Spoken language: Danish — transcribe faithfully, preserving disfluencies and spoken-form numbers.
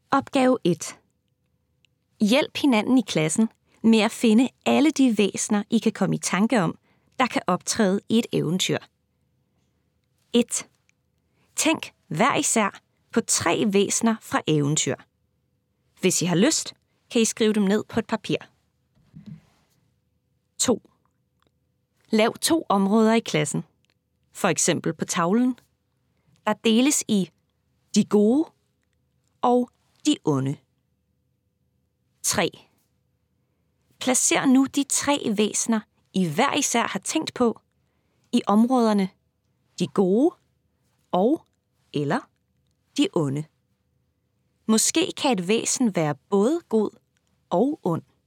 Opgave et. Hjælp hinanden i klassen med at finde alle de væsener, I kan komme i tanke om, der kan optræde i et eventyr. et. Tænk hver især på tre væsener fra eventyr. Hvis I har lyst, kan I skrive dem ned på et papir. to. Lav to områder i klassen, for eksempel på tavlen, der deles i de gode og de onde. tre. Placer nu de tre væsener, I hver især har tænkt på, i områderne de gode og eller de onde. Måske kan et væsen være både god og ond.